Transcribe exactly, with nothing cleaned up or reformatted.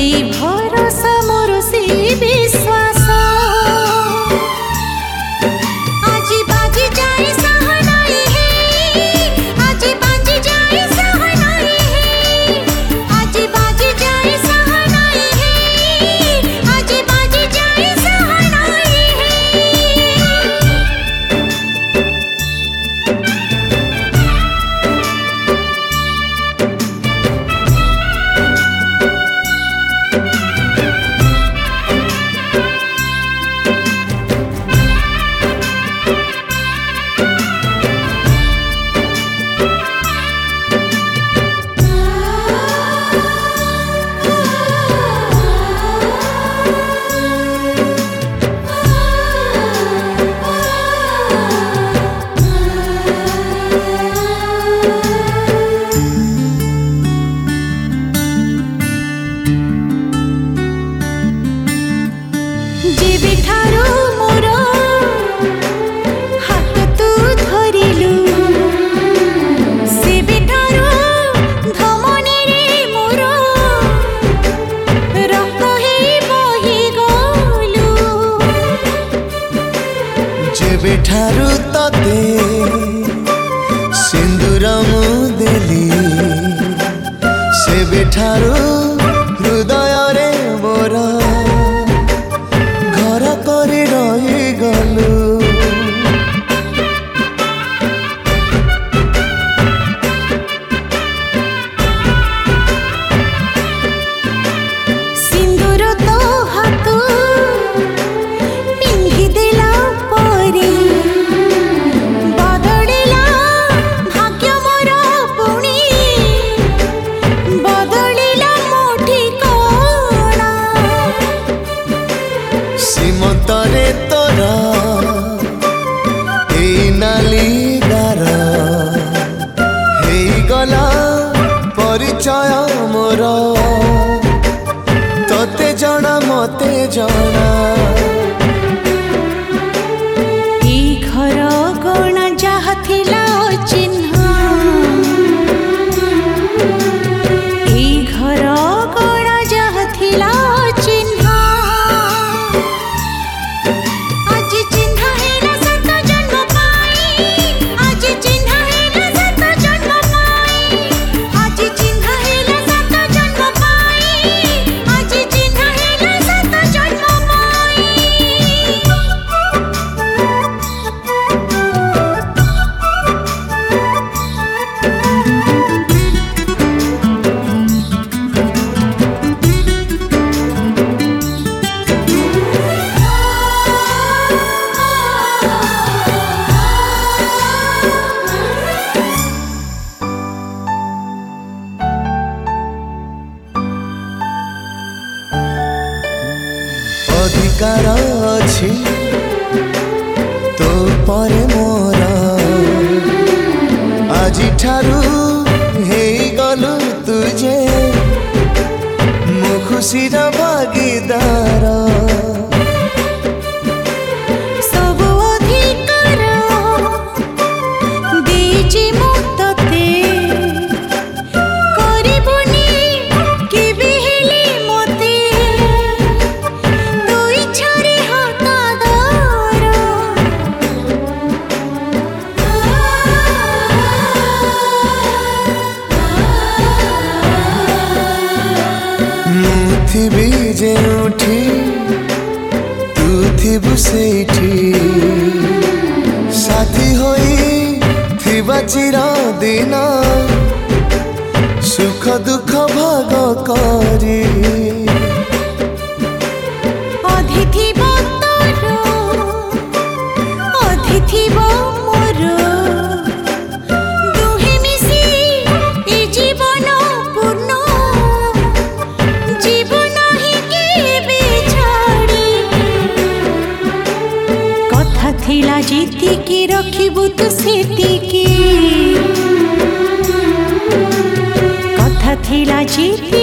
भरोसा मोर से विश्वास आज बाजी जाए सहनाई है आज बाजी जाए सहनाई है आज बाजी जाए सहनाई है आज बाजी जाए सहनाई ठारू तते सिंदूर मुदेली से बेठारू हृदय रे मोर घर कर रही गलु सिंदूर तो हाथ पिंधि देला परी सीमंतरे तोरा ए नाली गार हेई गला परिचय मोर तोते जणा मते जणा ई घर गणा जहा थिला चिन्ह ई घर गणा जहा थिला अधिकार अछि तो परे मोर आज ठारू हेई गलु तुझे मो खुशीर भागीदार सब अधिकार देछि मो तते करिबुनी केबे हेले मते थिबी जे उठी तू थिबु सेठी साथी होई थिबा चिर दिन सुख दुख भाग करी अतिथि तोर अतिथि मोर दुहे मिसी ए जीवन पूर्ण जीवन ही केबे छाड़ी कथा थिला जीतिकी रखिबु तू सेतिकी कथा थिला जीति